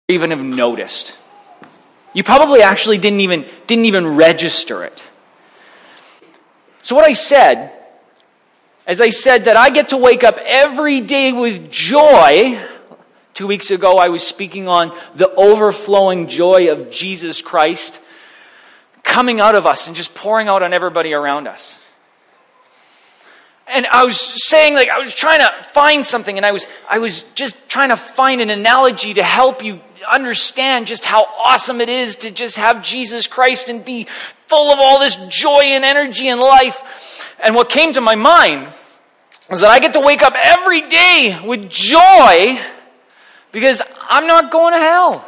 even have noticed. You probably actually didn't even register it. So what I said, as I said that I get to wake up every day with joy. 2 weeks ago I was speaking on the overflowing joy of Jesus Christ coming out of us and just pouring out on everybody around us. And I was saying, I was trying to find something, and I was just trying to find an analogy to help you understand just how awesome it is to just have Jesus Christ and be full of all this joy and energy and life. And what came to my mind was that I get to wake up every day with joy because I'm not going to hell.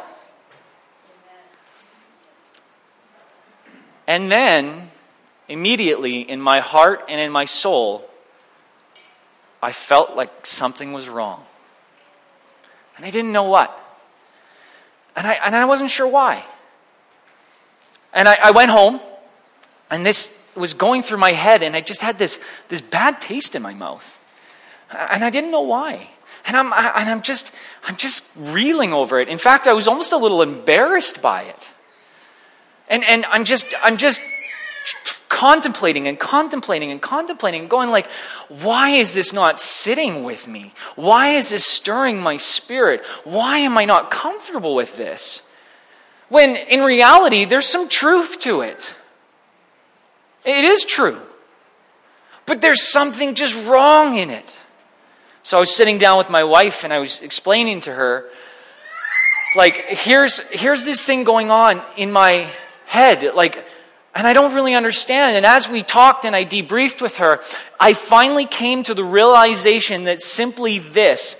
And then, immediately, in my heart and in my soul, I felt like something was wrong. And I didn't know what. And I wasn't sure why. And I went home, and this was going through my head, and I just had this bad taste in my mouth. And I didn't know why. And I'm just reeling over it. In fact, I was almost a little embarrassed by it. And I'm just contemplating and going like, why is this not sitting with me? Why is this stirring my spirit? Why am I not comfortable with this? When in reality, there's some truth to it. It is true. But there's something just wrong in it. So I was sitting down with my wife and I was explaining to her, here's this thing going on in my head, and I don't really understand. And as we talked and I debriefed with her, I finally came to the realization that simply this.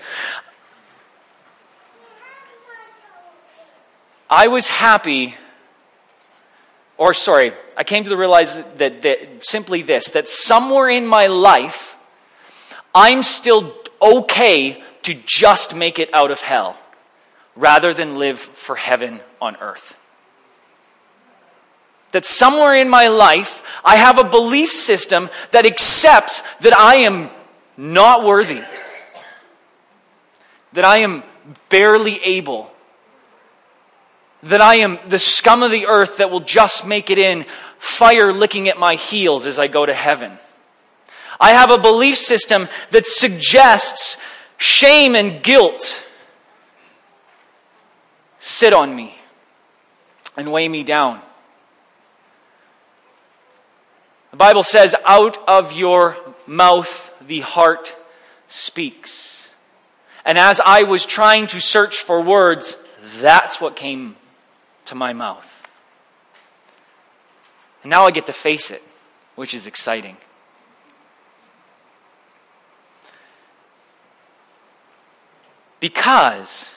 I came to the realization that simply this, that somewhere in my life, I'm still okay to just make it out of hell, rather than live for heaven on earth. That somewhere in my life, I have a belief system that accepts that I am not worthy. That I am barely able. That I am the scum of the earth that will just make it in, fire licking at my heels as I go to heaven. I have a belief system that suggests shame and guilt sit on me and weigh me down. The Bible says, out of your mouth the heart speaks. And as I was trying to search for words, that's what came to my mouth. And now I get to face it, which is exciting. Because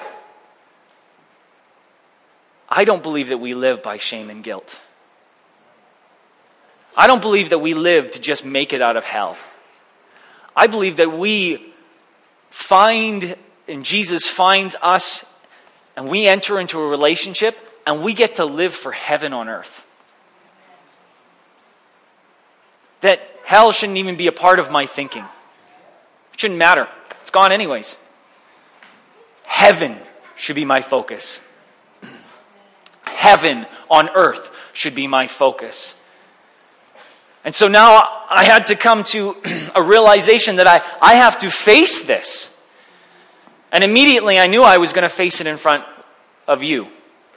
I don't believe that we live by shame and guilt. I don't believe that we live to just make it out of hell. I believe that we find, and Jesus finds us, and we enter into a relationship, and we get to live for heaven on earth. That hell shouldn't even be a part of my thinking. It shouldn't matter. It's gone anyways. Heaven should be my focus. Heaven on earth should be my focus. And so now I had to come to a realization that I have to face this. And immediately I knew I was going to face it in front of you.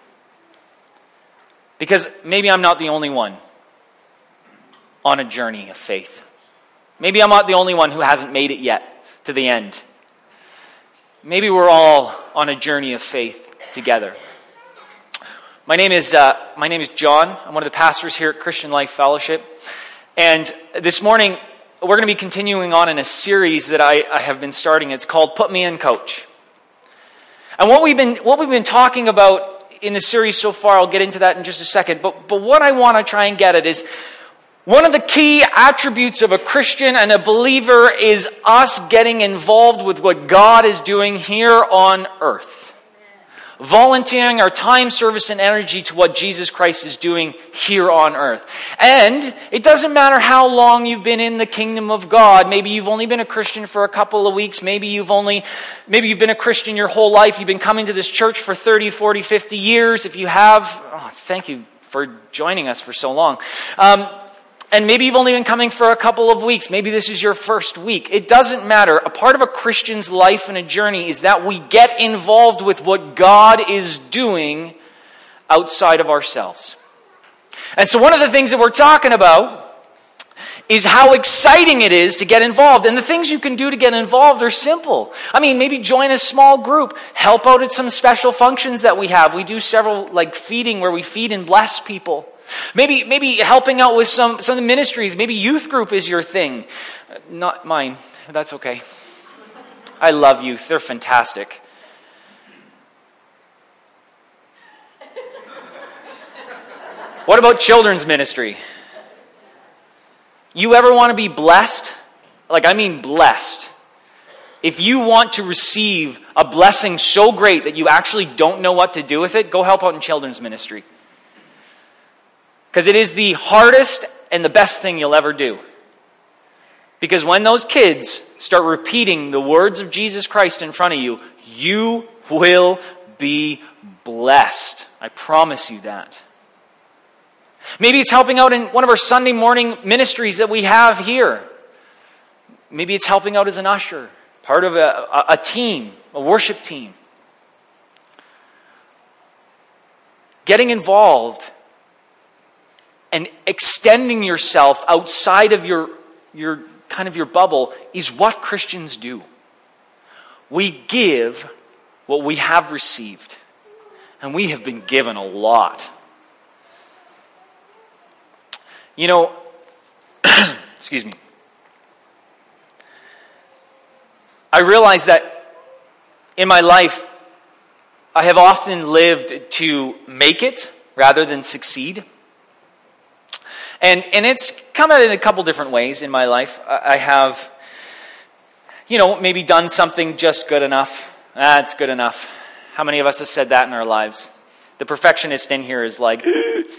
Because maybe I'm not the only one on a journey of faith. Maybe I'm not the only one who hasn't made it yet to the end. Maybe we're all on a journey of faith together. My name is John. I'm one of the pastors here at Christian Life Fellowship. And this morning, we're going to be continuing on in a series that I have been starting. It's called Put Me In, Coach. And what we've been talking about in the series so far, I'll get into that in just a second. But what I want to try and get at is, one of the key attributes of a Christian and a believer is us getting involved with what God is doing here on earth. volunteering our time, service, and energy to what Jesus Christ is doing here on earth. And it doesn't matter how long you've been in the kingdom of God. Maybe you've only been a Christian for a couple of weeks. Maybe you've been a Christian your whole life. You've been coming to this church for 30, 40, 50 years. If you have, thank you for joining us for so long. And maybe you've only been coming for a couple of weeks. Maybe this is your first week. It doesn't matter. A part of a Christian's life and a journey is that we get involved with what God is doing outside of ourselves. And so one of the things that we're talking about is how exciting it is to get involved. And the things you can do to get involved are simple. I mean, maybe join a small group. Help out at some special functions that we have. We do several, like feeding, where we feed and bless people. Maybe helping out with some of the ministries. Maybe youth group is your thing. Not mine. That's okay. I love youth. They're fantastic. What about children's ministry? You ever want to be blessed? Like, I mean blessed. If you want to receive a blessing so great that you actually don't know what to do with it, go help out in children's ministry. Because it is the hardest and the best thing you'll ever do. Because when those kids start repeating the words of Jesus Christ in front of you, you will be blessed. I promise you that. Maybe it's helping out in one of our Sunday morning ministries that we have here. Maybe it's helping out as an usher, part of a team, a worship team. Getting involved and extending yourself outside of your kind of your bubble is what Christians do. We give what we have received. And we have been given a lot. You know, excuse me. I realize that in my life, I have often lived to make it rather than succeed. And it's come out in a couple different ways in my life. I have, maybe done something just good enough. It's good enough. How many of us have said that in our lives? The perfectionist in here is like,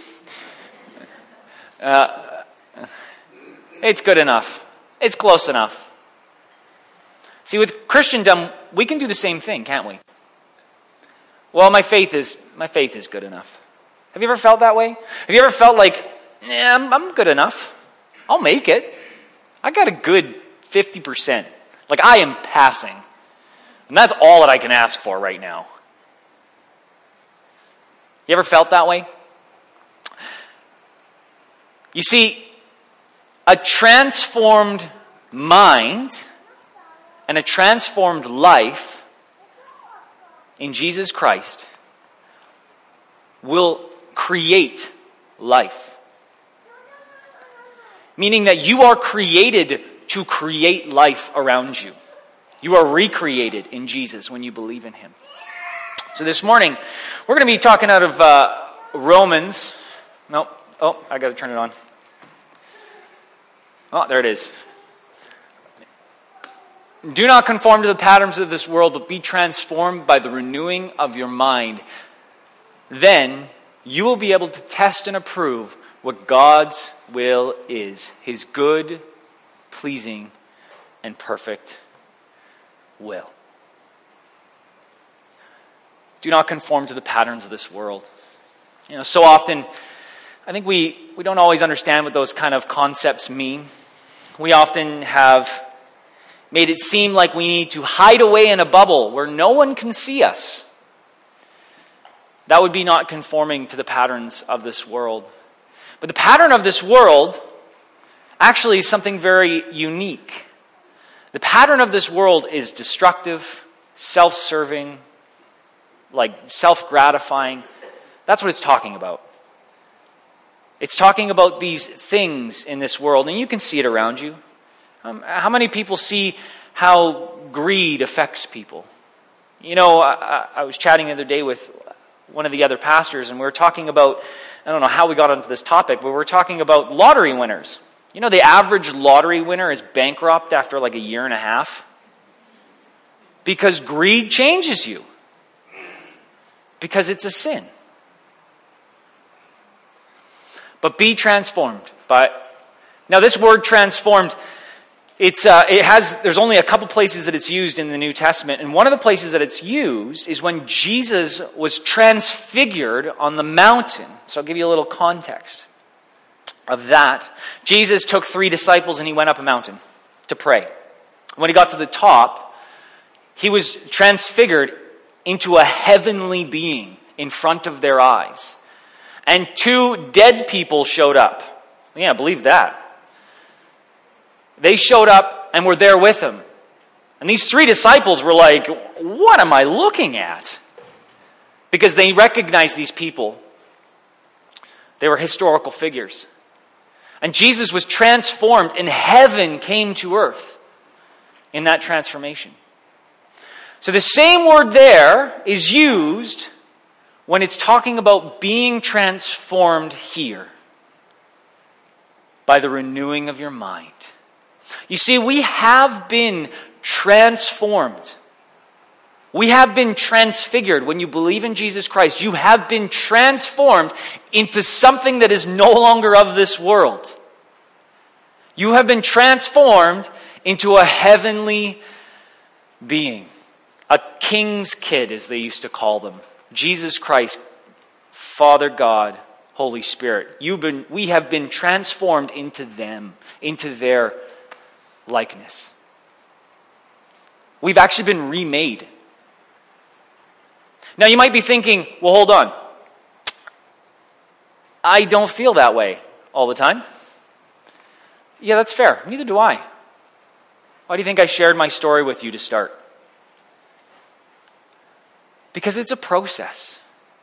it's good enough. It's close enough. See, with Christendom, we can do the same thing, can't we? Well, my faith is good enough. Have you ever felt that way? Have you ever felt like, I'm good enough. I'll make it. I got a good 50%. Like, I am passing. And that's all that I can ask for right now. You ever felt that way? You see, a transformed mind and a transformed life in Jesus Christ will create life. Meaning that you are created to create life around you. You are recreated in Jesus when you believe in Him. So this morning, we're going to be talking out of Romans. I got to turn it on. Oh, there it is. Do not conform to the patterns of this world, but be transformed by the renewing of your mind. Then you will be able to test and approve what God's will is, His good, pleasing, and perfect will. Do not conform to the patterns of this world. So often, I think we don't always understand what those kind of concepts mean. We often have made it seem like we need to hide away in a bubble where no one can see us. That would be not conforming to the patterns of this world. But the pattern of this world actually is something very unique. The pattern of this world is destructive, self-serving, like self-gratifying. That's what it's talking about. It's talking about these things in this world, and you can see it around you. How many people see how greed affects people? I was chatting the other day with one of the other pastors, and we were talking about, I don't know how we got onto this topic, but we were talking about lottery winners. The average lottery winner is bankrupt after like a year and a half. Because greed changes you. because it's a sin. But be transformed. Now this word transformed, there's only a couple places that it's used in the New Testament, and one of the places that it's used is when Jesus was transfigured on the mountain. So I'll give you a little context of that. Jesus took 3 disciples and he went up a mountain to pray. When he got to the top, he was transfigured into a heavenly being in front of their eyes. And 2 dead people showed up. Yeah, believe that. They showed up and were there with him. And these 3 disciples were like, what am I looking at? Because they recognized these people. They were historical figures. And Jesus was transformed, and heaven came to earth in that transformation. So the same word there is used when it's talking about being transformed here by the renewing of your mind. You see, we have been transformed. We have been transfigured. When you believe in Jesus Christ, you have been transformed into something that is no longer of this world. You have been transformed into a heavenly being. A king's kid, as they used to call them. Jesus Christ, Father God, Holy Spirit. We have been transformed into them, into their likeness. We've actually been remade. Now you might be thinking, well, hold on. I don't feel that way all the time. Yeah, that's fair. Neither do I. Why do you think I shared my story with you to start? Because it's a process.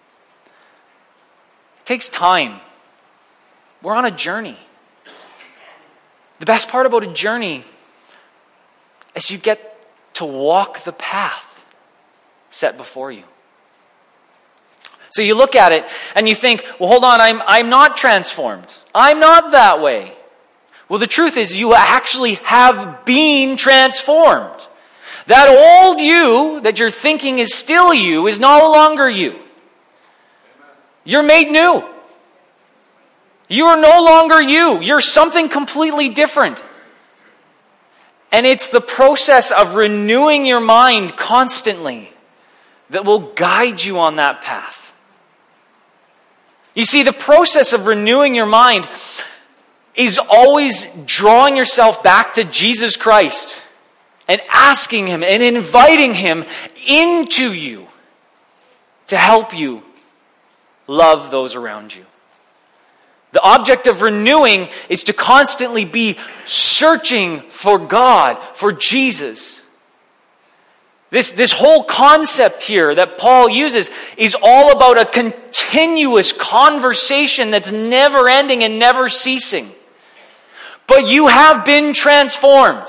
It takes time. We're on a journey. The best part about a journey is you get to walk the path set before you. So you look at it and you think, well, hold on, I'm not transformed. I'm not that way. Well, the truth is you actually have been transformed. That old you that you're thinking is still you is no longer you. You're made new. You are no longer you. You're something completely different. And it's the process of renewing your mind constantly that will guide you on that path. You see, the process of renewing your mind is always drawing yourself back to Jesus Christ and asking Him and inviting Him into you to help you love those around you. The object of renewing is to constantly be searching for God, for Jesus. This whole concept here that Paul uses is all about a continuous conversation that's never ending and never ceasing. But you have been transformed.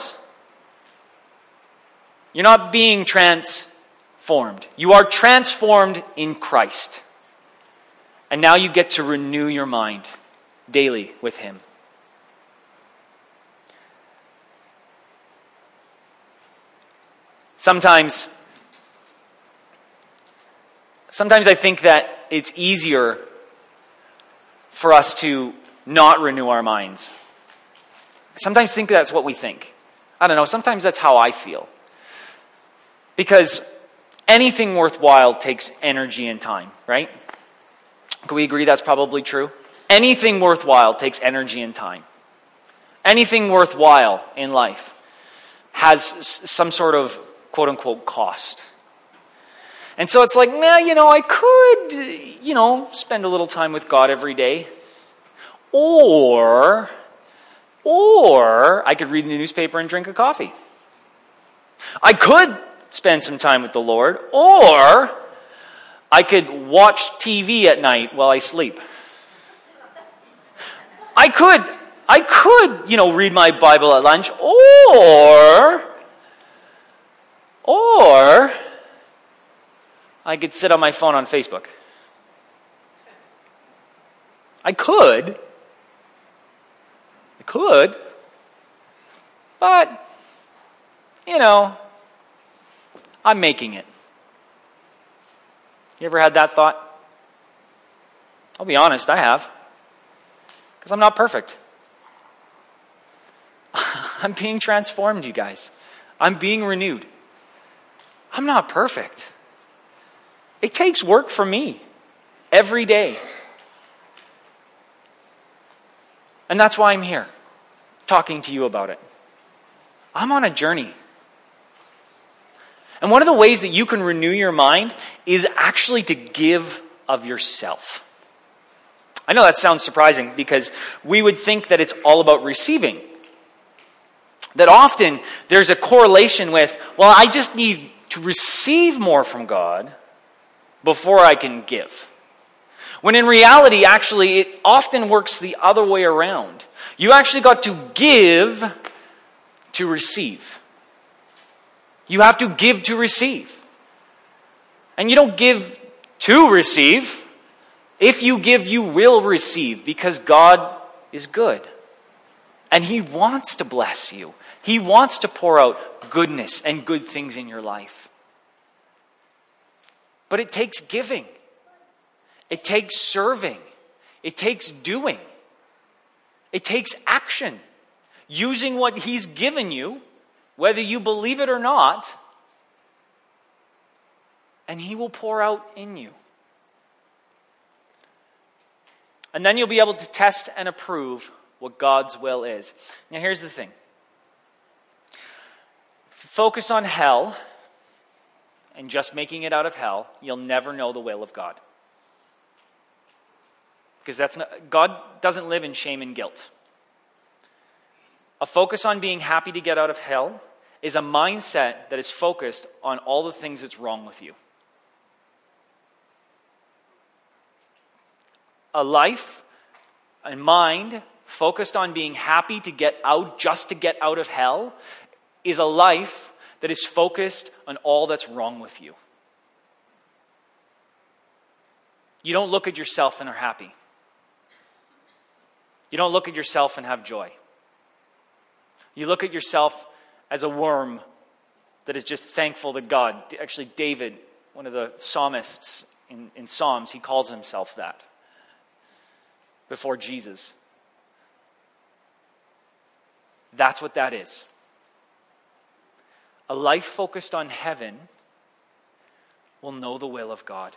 You're not being transformed. You are transformed in Christ. And now you get to renew your mind daily with Him. Sometimes I think that it's easier for us to not renew our minds. I sometimes think that's what we think. I don't know, sometimes that's how I feel. Because anything worthwhile takes energy and time, right? Can we agree that's probably true? Anything worthwhile takes energy and time. Anything worthwhile in life has some sort of quote-unquote cost. And so it's like, I could, spend a little time with God every day. Or I could read the newspaper and drink a coffee. I could spend some time with the Lord. Or I could watch TV at night while I sleep. I could, read my Bible at lunch. Or I could sit on my phone on Facebook. I could, but, I'm making it. You ever had that thought? I'll be honest, I have. Because I'm not perfect. I'm being transformed, you guys. I'm being renewed. I'm not perfect. It takes work for me every day. And that's why I'm here, talking to you about it. I'm on a journey. And one of the ways that you can renew your mind is actually to give of yourself. I know that sounds surprising because we would think that it's all about receiving. That often there's a correlation with, well, I just need to receive more from God before I can give. When in reality, actually, it often works the other way around. You actually got to give to receive. You have to give to receive. And you don't give to receive. If you give, you will receive because God is good. And He wants to bless you. He wants to pour out goodness and good things in your life. But it takes giving. It takes serving. It takes doing. It takes action. Using what He's given you, whether you believe it or not, and He will pour out in you. And then you'll be able to test and approve what God's will is. Now here's the thing. Focus on hell and just making it out of hell, you'll never know the will of God. Because God doesn't live in shame and guilt. A focus on being happy to get out of hell is a mindset that is focused on all the things that's wrong with you. A life, a mind focused on being happy to get out, just to get out of hell, is a life that is focused on all that's wrong with you. You don't look at yourself and are happy. You don't look at yourself and have joy. You look at yourself as a worm that is just thankful to God. Actually, David, one of the psalmists in Psalms, he calls himself that before Jesus. That's what that is. A life focused on heaven will know the will of God.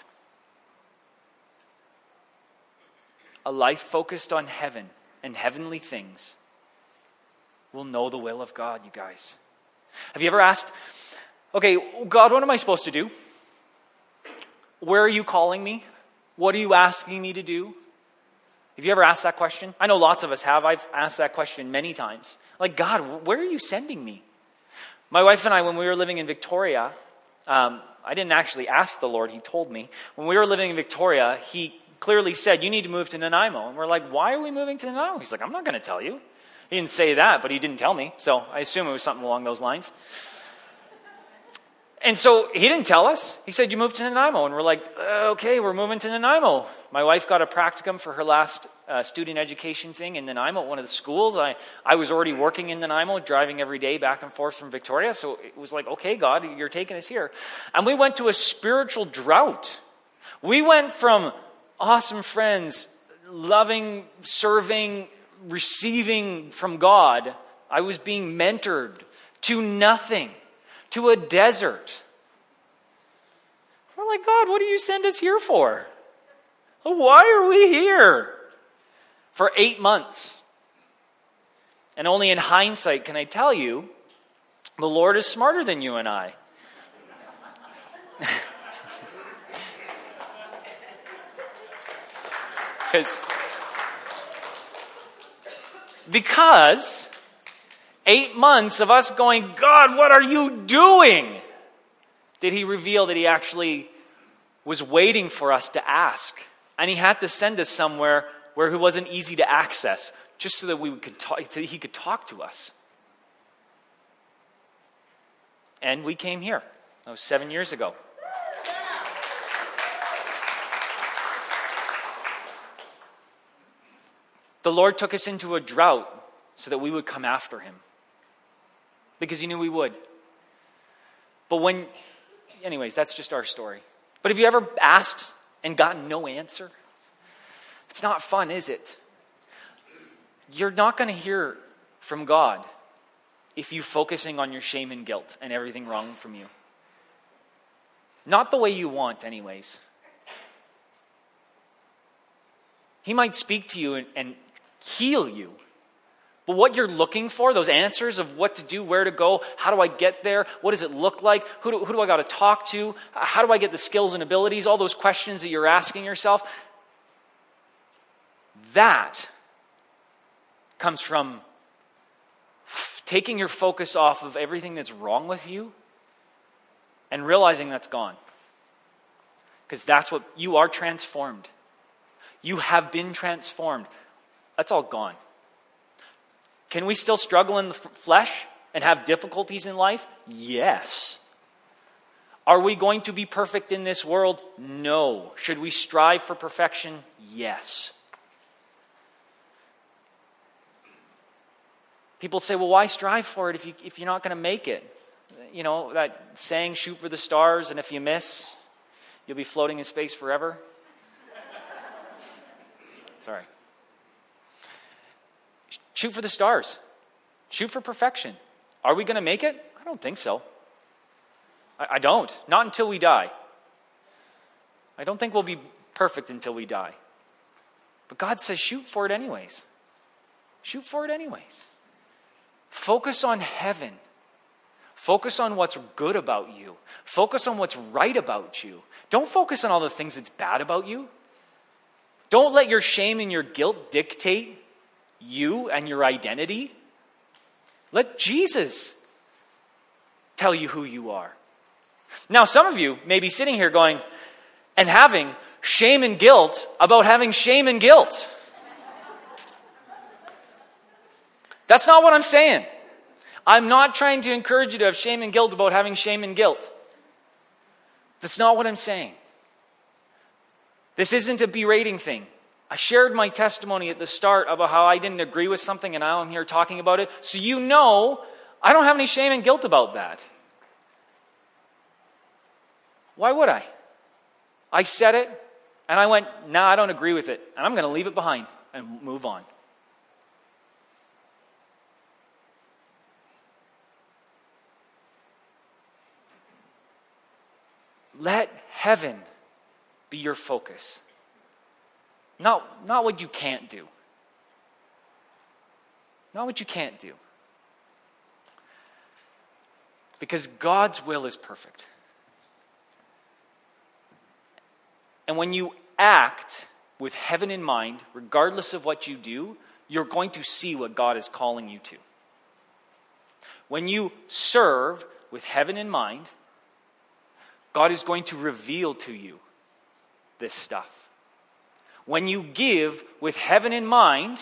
A life focused on heaven and heavenly things will know the will of God, you guys. Have you ever asked, okay, God, what am I supposed to do? Where are you calling me? What are you asking me to do? Have you ever asked that question? I know lots of us have. I've asked that question many times. Like, God, where are you sending me? My wife and I, when we were living in Victoria, I didn't actually ask the Lord, He told me. When we were living in Victoria, He clearly said, you need to move to Nanaimo. And we're like, why are we moving to Nanaimo? He's like, I'm not going to tell you. He didn't say that, but He didn't tell me. So I assume it was something along those lines. And so He didn't tell us. He said, you moved to Nanaimo. And we're like, okay, we're moving to Nanaimo. My wife got a practicum for her last student education thing in Nanaimo at one of the schools. I was already working in Nanaimo, driving every day back and forth from Victoria. So it was like, okay, God, you're taking us here. And we went to a spiritual drought. We went from awesome friends, loving, serving, receiving from God. I was being mentored to nothing, to a desert. We're like, God, what do you send us here for? Why are we here? For 8 months. And only in hindsight can I tell you, the Lord is smarter than you and I. Because 8 months of us going, God, what are you doing? Did He reveal that He actually was waiting for us to ask. And He had to send us somewhere where He wasn't easy to access, just so that He could talk to us. And we came here. That was 7 years ago. The Lord took us into a drought so that we would come after Him. Because He knew we would. But anyways, that's just our story. But have you ever asked and gotten no answer? It's not fun, is it? You're not going to hear from God if you're focusing on your shame and guilt and everything wrong from you. Not the way you want, anyways. He might speak to you and heal you. But what you're looking for, those answers of what to do, where to go, how do I get there, what does it look like, who do I got to talk to, how do I get the skills and abilities, all those questions that you're asking yourself, that comes from taking your focus off of everything that's wrong with you and realizing that's gone. Because that's what, you are transformed. You have been transformed. That's all gone. Can we still struggle in the flesh and have difficulties in life? Yes. Are we going to be perfect in this world? No. Should we strive for perfection? Yes. People say, well, why strive for it if you're not going to make it? You know, that saying, shoot for the stars, and if you miss, you'll be floating in space forever. Sorry. Shoot for the stars. Shoot for perfection. Are we going to make it? I don't think so. I don't. Not until we die. I don't think we'll be perfect until we die. But God says shoot for it anyways. Shoot for it anyways. Focus on heaven. Focus on what's good about you. Focus on what's right about you. Don't focus on all the things that's bad about you. Don't let your shame and your guilt dictate you and your identity. Let Jesus tell you who you are. Now, some of you may be sitting here going and having shame and guilt about having shame and guilt. That's not what I'm saying. I'm not trying to encourage you to have shame and guilt about having shame and guilt. That's not what I'm saying. This isn't a berating thing. I shared my testimony at the start about how I didn't agree with something and now I'm here talking about it. So you know I don't have any shame and guilt about that. Why would I? I said it and I went, nah, I don't agree with it. And I'm going to leave it behind and move on. Let heaven be your focus. Not what you can't do. Not what you can't do. Because God's will is perfect. And when you act with heaven in mind, regardless of what you do, you're going to see what God is calling you to. When you serve with heaven in mind, God is going to reveal to you this stuff. When you give with heaven in mind,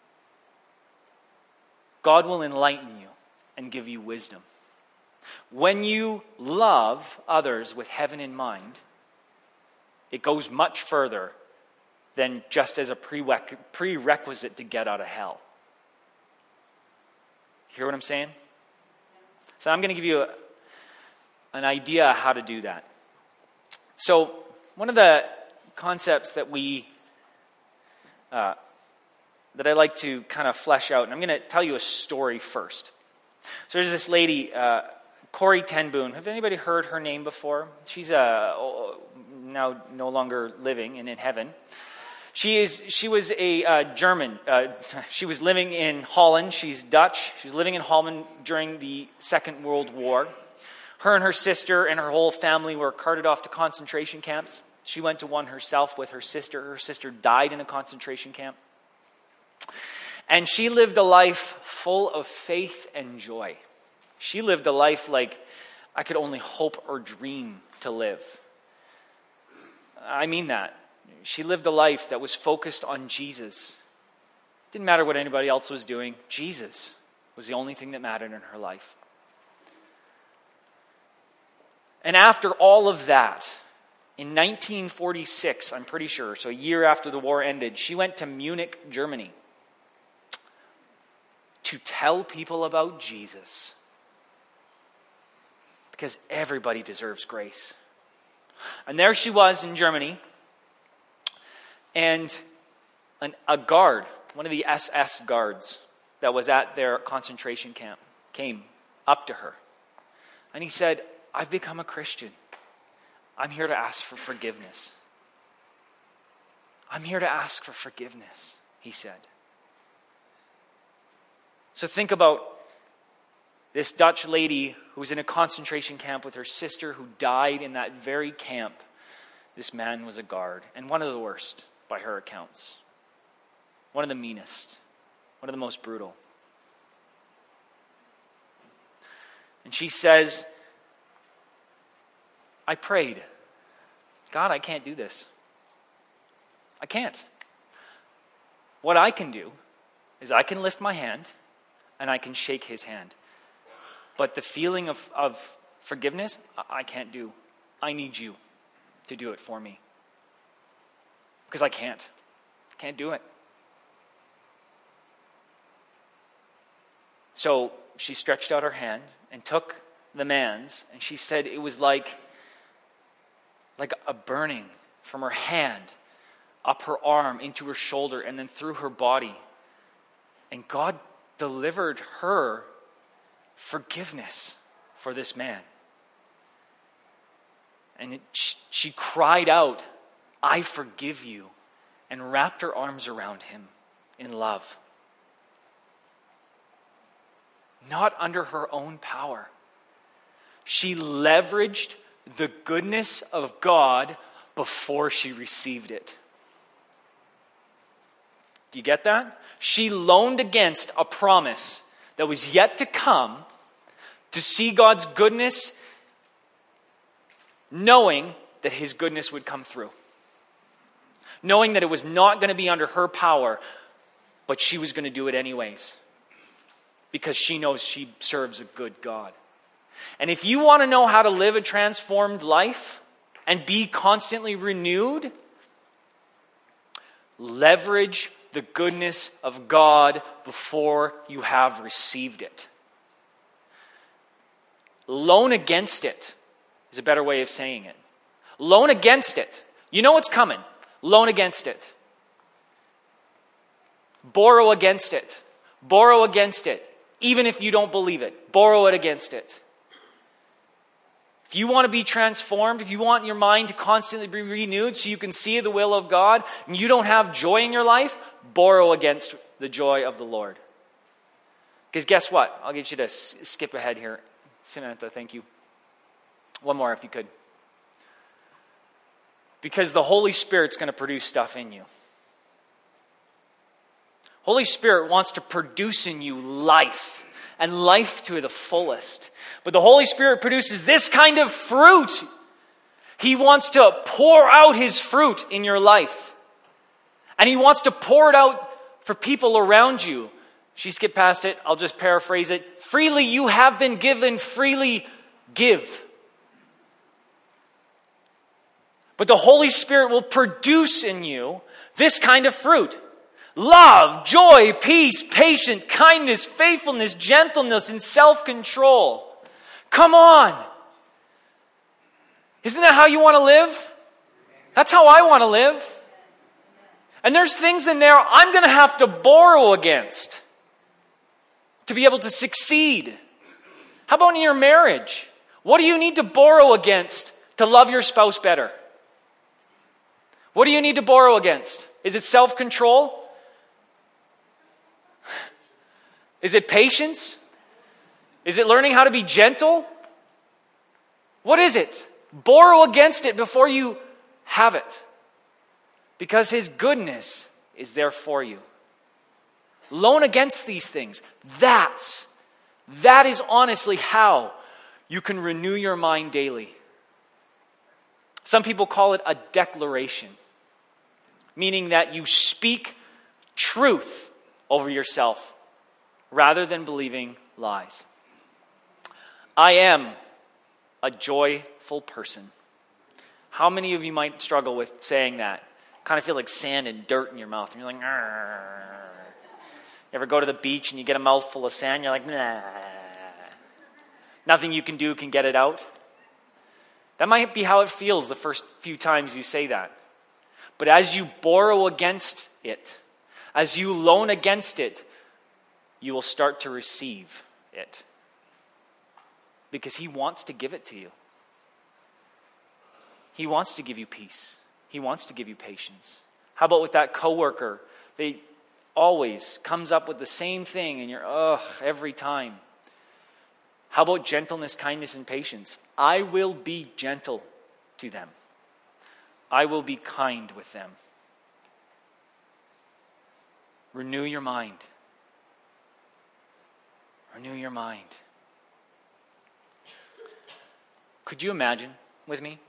God will enlighten you and give you wisdom. When you love others with heaven in mind, it goes much further than just as a prerequisite to get out of hell. Hear what I'm saying? So I'm going to give you an idea how to do that. So one of the concepts that that I like to kind of flesh out, and I'm going to tell you a story first. So there's this lady, Corrie ten Boom. Have anybody heard her name before? She's now no longer living and in heaven. She was a German. She was living in Holland. She's Dutch. She was living in Holland during the Second World War. Her and her sister and her whole family were carted off to concentration camps. She went to one herself with her sister. Her sister died in a concentration camp. And she lived a life full of faith and joy. She lived a life like I could only hope or dream to live. I mean that. She lived a life that was focused on Jesus. Didn't matter what anybody else was doing. Jesus was the only thing that mattered in her life. And after all of that, in 1946, I'm pretty sure, so a year after the war ended, she went to Munich, Germany, to tell people about Jesus. Because everybody deserves grace. And there she was in Germany, and a guard, one of the SS guards that was at their concentration camp, came up to her. And he said, "I've become a Christian. I'm here to ask for forgiveness." "I'm here to ask for forgiveness," he said. So think about this Dutch lady who was in a concentration camp with her sister who died in that very camp. This man was a guard, and one of the worst by her accounts. One of the meanest. One of the most brutal. And she says, "I prayed. God, I can't do this. I can't. What I can do is I can lift my hand and I can shake his hand. But the feeling of forgiveness, I can't do. I need you to do it for me. Because I can't. Can't do it." So she stretched out her hand and took the man's, and she said it was like a burning from her hand up her arm into her shoulder and then through her body. And God delivered her forgiveness for this man. And she cried out, "I forgive you," and wrapped her arms around him in love. Not under her own power. She leveraged the goodness of God before she received it. Do you get that? She loaned against a promise that was yet to come to see God's goodness, knowing that his goodness would come through. Knowing that it was not going to be under her power, but she was going to do it anyways. Because she knows she serves a good God. And if you want to know how to live a transformed life and be constantly renewed, leverage the goodness of God before you have received it. Loan against it is a better way of saying it. Loan against it. You know it's coming. Loan against it. Borrow against it. Borrow against it. Even if you don't believe it, borrow it against it. If you want to be transformed, if you want your mind to constantly be renewed so you can see the will of God, and you don't have joy in your life, borrow against the joy of the Lord. Because guess what? I'll get you to skip ahead here. Samantha, thank you. One more if you could. Because the Holy Spirit's going to produce stuff in you. Holy Spirit wants to produce in you life, and life to the fullest. But the Holy Spirit produces this kind of fruit. He wants to pour out his fruit in your life. And he wants to pour it out for people around you. She skipped past it. I'll just paraphrase it. Freely you have been given, freely give. But the Holy Spirit will produce in you this kind of fruit. Love, joy, peace, patience, kindness, faithfulness, gentleness, and self-control. Come on. Isn't that how you want to live? That's how I want to live. And there's things in there I'm going to have to borrow against to be able to succeed. How about in your marriage? What do you need to borrow against to love your spouse better? What do you need to borrow against? Is it self-control? Is it patience? Is it learning how to be gentle? What is it? Borrow against it before you have it. Because his goodness is there for you. Loan against these things. That is honestly how you can renew your mind daily. Some people call it a declaration. Meaning that you speak truth over yourself rather than believing lies. I am a joyful person. How many of you might struggle with saying that? Kind of feel like sand and dirt in your mouth. And you're like, "Arr." You ever go to the beach and you get a mouthful of sand? You're like, nah. Nothing you can do can get it out. That might be how it feels the first few times you say that. But as you borrow against it, as you loan against it, you will start to receive it. Because he wants to give it to you. He wants to give you peace. He wants to give you patience. How about with that coworker? They always comes up with the same thing and you're, every time. How about gentleness, kindness, and patience? I will be gentle to them. I will be kind with them. Renew your mind. Renew your mind. Could you imagine with me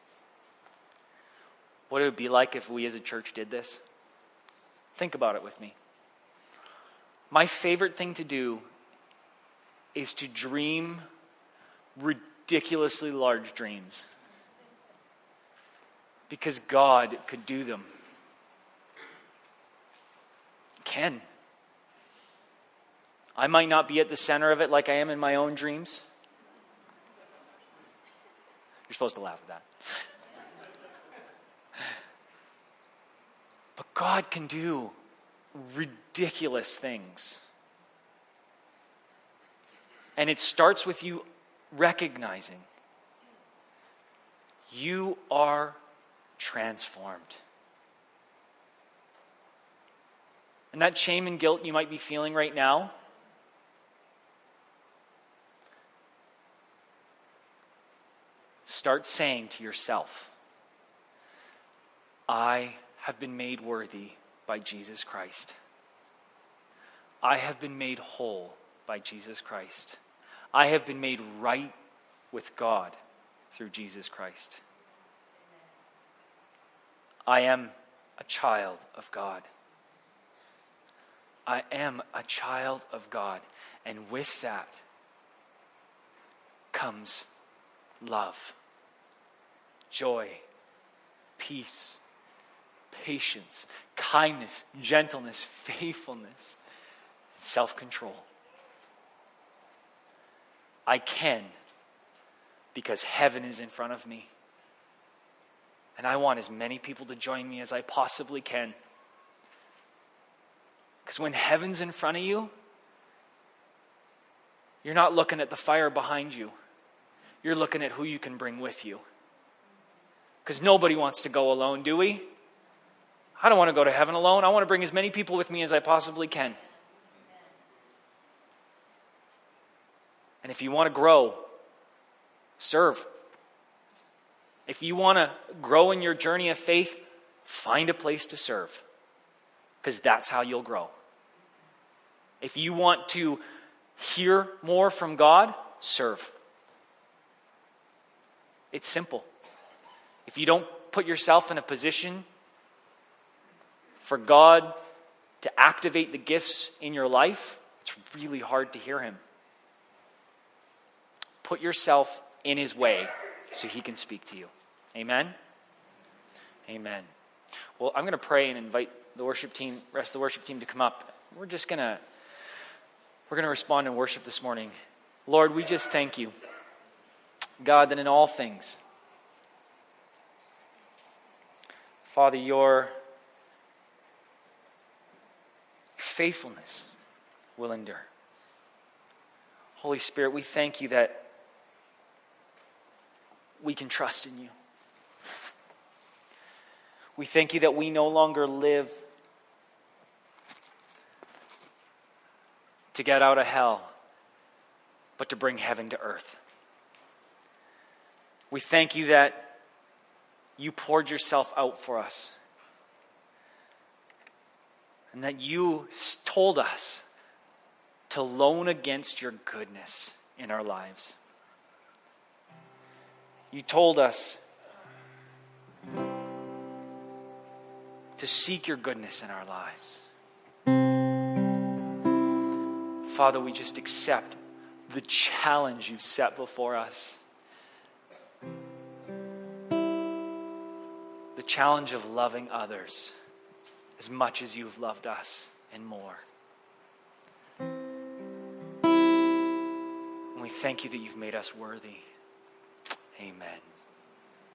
what it would be like if we as a church did this? Think about it with me. My favorite thing to do is to dream ridiculously large dreams. Because God could do them. Can. I might not be at the center of it like I am in my own dreams. You're supposed to laugh at that. But God can do ridiculous things. And it starts with you recognizing you are transformed. And that shame and guilt you might be feeling right now, start saying to yourself, I have been made worthy by Jesus Christ. I have been made whole by Jesus Christ. I have been made right with God through Jesus Christ. I am a child of God. I am a child of God. And with that comes love, joy, peace, patience, kindness, gentleness, faithfulness, and self-control. I can because heaven is in front of me. And I want as many people to join me as I possibly can. Because when heaven's in front of you, you're not looking at the fire behind you. You're looking at who you can bring with you. Because nobody wants to go alone, do we? I don't want to go to heaven alone. I want to bring as many people with me as I possibly can. And if you want to grow, serve. If you want to grow in your journey of faith, find a place to serve. Because that's how you'll grow. If you want to hear more from God, serve. It's simple. If you don't put yourself in a position for God to activate the gifts in your life, it's really hard to hear him. Put yourself in his way so he can speak to you. Amen? Amen. Well, I'm going to pray and invite the rest of the worship team to come up. We're going to respond in worship this morning. Lord, we just thank you, God, that in all things, Father, your faithfulness will endure. Holy Spirit, we thank you that we can trust in you. We thank you that we no longer live to get out of hell, but to bring heaven to earth. We thank you that you poured yourself out for us. And that you told us to loan against your goodness in our lives. You told us to seek your goodness in our lives. Father, we just accept the challenge you've set before us. The challenge of loving others as much as you've loved us and more. And we thank you that you've made us worthy. Amen.